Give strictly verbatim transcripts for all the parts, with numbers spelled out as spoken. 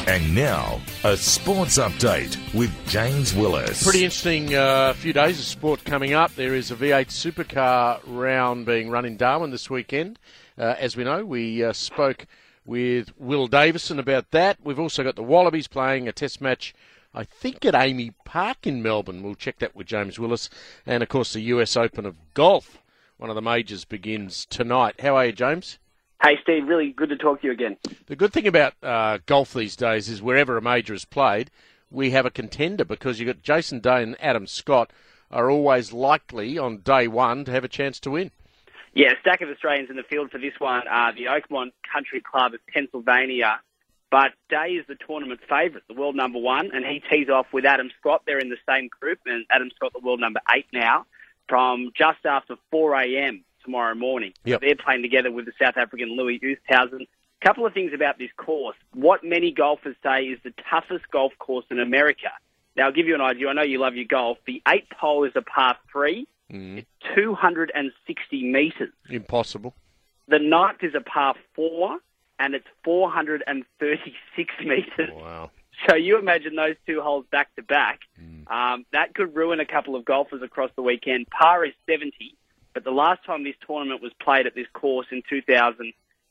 And now, a sports update with James Willis. Pretty interesting uh, few days of sport coming up. There is a V eight supercar round being run in Darwin this weekend. Uh, as we know, we uh, spoke with Will Davison about that. We've also got the Wallabies playing a test match, I think, at Amy Park in Melbourne. We'll check that with James Willis. And, of course, the U S Open of golf, one of the majors, begins tonight. How are you, James? Hey, Steve, really good to talk to you again. The good thing about uh, golf these days is wherever a major is played, we have a contender because you've got Jason Day and Adam Scott are always likely on day one to have a chance to win. Yeah, a stack of Australians in the field for this one. Uh, the Oakmont Country Club of Pennsylvania. But Day is the tournament favourite, the world number one, and he tees off with Adam Scott. They're in the same group, and Adam Scott, the world number eight now, from just after four a.m. tomorrow morning. Yep. They're playing together with the South African Louis Oosthuizen. A couple of things about this course. What many golfers say is the toughest golf course in America. Now, I'll give you an idea. I know you love your golf. The eighth hole is a par three. Mm. It's two hundred sixty metres. Impossible. The ninth is a par four, and it's four hundred thirty-six metres. Wow. So you imagine those two holes back to back. Mm. Um, that could ruin a couple of golfers across the weekend. Par is seventy. But the last time this tournament was played at this course in two thousand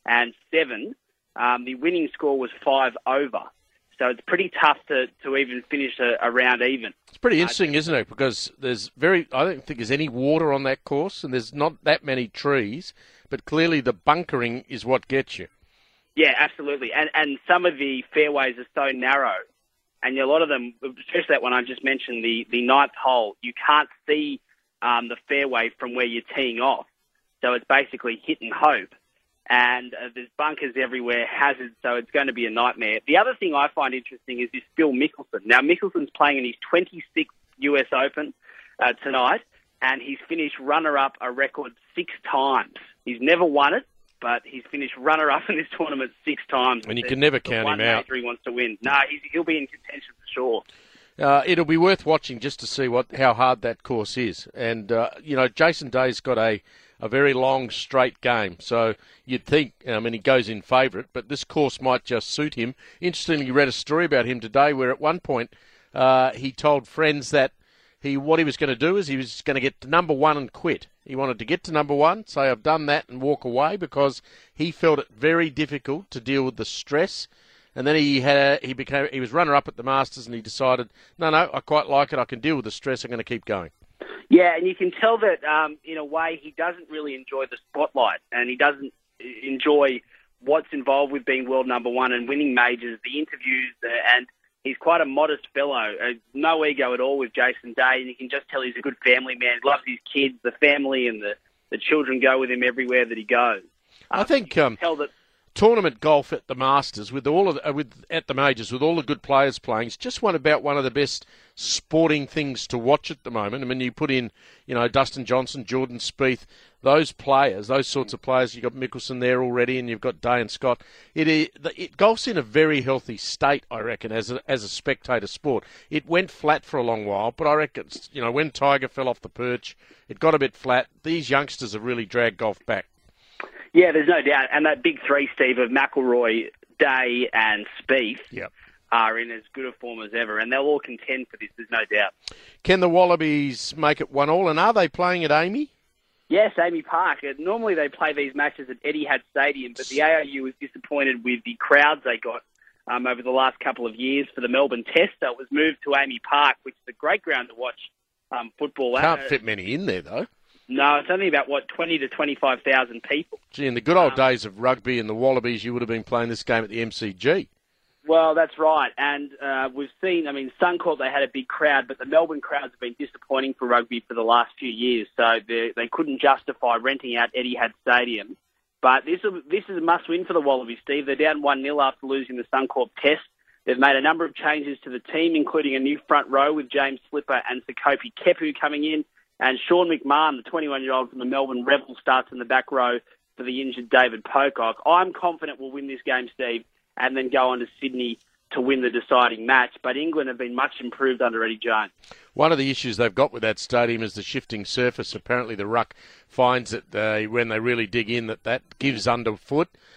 seven, um, the winning score was five over. So it's pretty tough to, to even finish a, a round even. It's pretty interesting, uh, isn't it? Because there's very, I don't think there's any water on that course, and there's not that many trees, but clearly the bunkering is what gets you. Yeah, absolutely. And and some of the fairways are so narrow, and a lot of them, especially that one I just mentioned, the, the ninth hole, you can't see Um, the fairway from where you're teeing off. So it's basically hit and hope. And uh, there's bunkers everywhere, hazards, so it's going to be a nightmare. The other thing I find interesting is this Phil Mickelson. Now, Mickelson's playing in his twenty-sixth U S Open uh, tonight, and he's finished runner-up a record six times. He's never won it, but he's finished runner-up in this tournament six times. And you can never count him out. He wants to win. No, he's, he'll be in contention for sure. Uh, it'll be worth watching just to see what how hard that course is. And, uh, you know, Jason Day's got a, a very long, straight game. So you'd think, I mean, he goes in favourite, but this course might just suit him. Interestingly, you read a story about him today where at one point uh, he told friends that he what he was going to do is he was going to get to number one and quit. He wanted to get to number one, say, I've done that, and walk away because he felt it very difficult to deal with the stress. And then he had a, he became he was runner-up at the Masters, and he decided, no, no, I quite like it. I can deal with the stress. I'm going to keep going. Yeah, and you can tell that um, in a way he doesn't really enjoy the spotlight, and he doesn't enjoy what's involved with being world number one and winning majors, the interviews, uh, and he's quite a modest fellow. Uh, no ego at all with Jason Day, and you can just tell he's a good family man. He loves his kids, the family, and the, the children go with him everywhere that he goes. I um, think. Um... Tell that. Tournament golf at the Masters with all of the, uh, with at the majors with all the good players playing, it's just one about one of the best sporting things to watch at the moment. I mean, you put in, you know, Dustin Johnson, Jordan Spieth, those players, those sorts of players. You've got Mickelson there already, and you've got Day and Scott. It, it, it golf's in a very healthy state, I reckon, as a, as a spectator sport. It went flat for a long while, but I reckon, you know, when Tiger fell off the perch, it got a bit flat. These youngsters have really dragged golf back. Yeah, there's no doubt. And that big three, Steve, of McIlroy, Day and Spieth yep. are in as good a form as ever. And they'll all contend for this, there's no doubt. Can the Wallabies make it one all? And are they playing at Amy? Yes, Amy Park. Normally they play these matches at Etihad Stadium, but the A R U was disappointed with the crowds they got um, over the last couple of years for the Melbourne Test. So it was moved to Amy Park, which is a great ground to watch um, football at. Can't fit many in there, though. No, it's only about, what, twenty to twenty-five thousand people. Gee, in the good old um, days of rugby and the Wallabies, you would have been playing this game at the M C G. Well, that's right. And uh, we've seen, I mean, Suncorp, they had a big crowd, but the Melbourne crowds have been disappointing for rugby for the last few years. So they, they couldn't justify renting out Etihad Stadium. But this, this is a must-win for the Wallabies, Steve. They're down one nil after losing the Suncorp Test. They've made a number of changes to the team, including a new front row with James Slipper and Sekope Kepu coming in. And Sean McMahon, the twenty-one-year-old from the Melbourne Rebels, starts in the back row for the injured David Pocock. I'm confident we'll win this game, Steve, and then go on to Sydney to win the deciding match. But England have been much improved under Eddie Jones. One of the issues they've got with that stadium is the shifting surface. Apparently the ruck finds that uh, when they really dig in that that gives underfoot.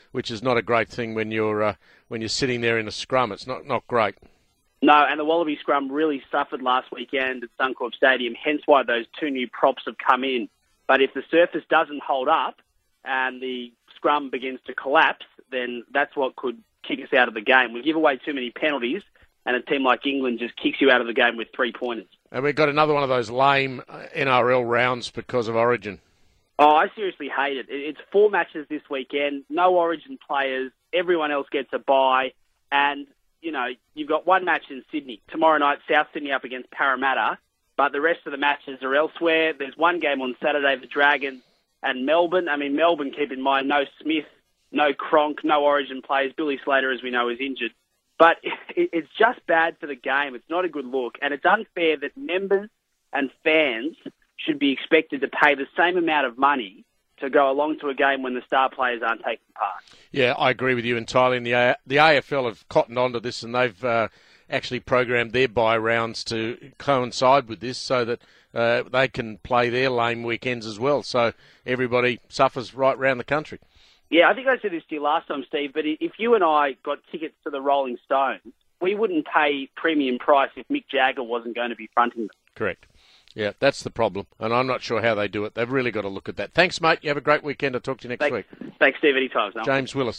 which is not a great thing when you're uh, when you're sitting there in a scrum. It's not, not great. No, and the Wallaby scrum really suffered last weekend at Suncorp Stadium, hence why those two new props have come in. But if the surface doesn't hold up and the scrum begins to collapse, then that's what could kick us out of the game. We give away too many penalties, and a team like England just kicks you out of the game with three pointers. And we've got another one of those lame N R L rounds because of Origin. Oh, I seriously hate it. It's four matches this weekend, no Origin players, everyone else gets a bye, and you know, you've got one match in Sydney. Tomorrow night, South Sydney up against Parramatta, but the rest of the matches are elsewhere. There's one game on Saturday, the Dragons and Melbourne. I mean, Melbourne, keep in mind, no Smith, no Cronk, no Origin players. Billy Slater, as we know, is injured. But it's just bad for the game. It's not a good look. And it's unfair that members and fans should be expected to pay the same amount of money to go along to a game when the star players aren't taking part. Yeah, I agree with you entirely. And the A- the A F L have cottoned onto this, and they've uh, actually programmed their bye rounds to coincide with this, so that uh, they can play their lame weekends as well. So everybody suffers right round the country. Yeah, I think I said this to you last time, Steve. But if you and I got tickets to the Rolling Stones, we wouldn't pay premium price if Mick Jagger wasn't going to be fronting them. Correct. Yeah, that's the problem, and I'm not sure how they do it. They've really got to look at that. Thanks, mate. You have a great weekend. I'll talk to you next Thanks, week. Thanks, Steve. Anytime. James Willis.